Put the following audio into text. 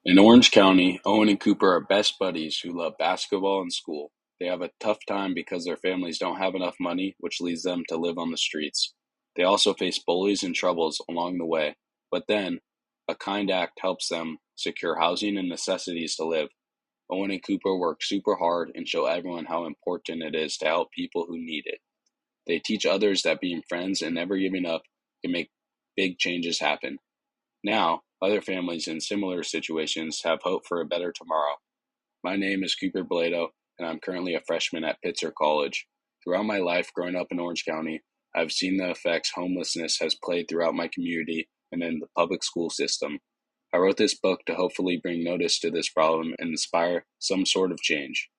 In Orange County, Owen and Cooper are best buddies who love basketball and school. They have a tough time because their families don't have enough money, which leads them to live on the streets. They also face bullies and troubles along the way, but then a kind act helps them secure housing and necessities to live. Owen and Cooper work super hard and show everyone how important it is to help people who need it. They teach others that being friends and never giving up can make big changes happen. Now, other families in similar situations have hope for a better tomorrow. My name is Cooper Blado, and I'm currently a freshman at Pitzer College. Throughout my life growing up in Orange County, I've seen the effects homelessness has played throughout my community and in the public school system. I wrote this book to hopefully bring notice to this problem and inspire some sort of change.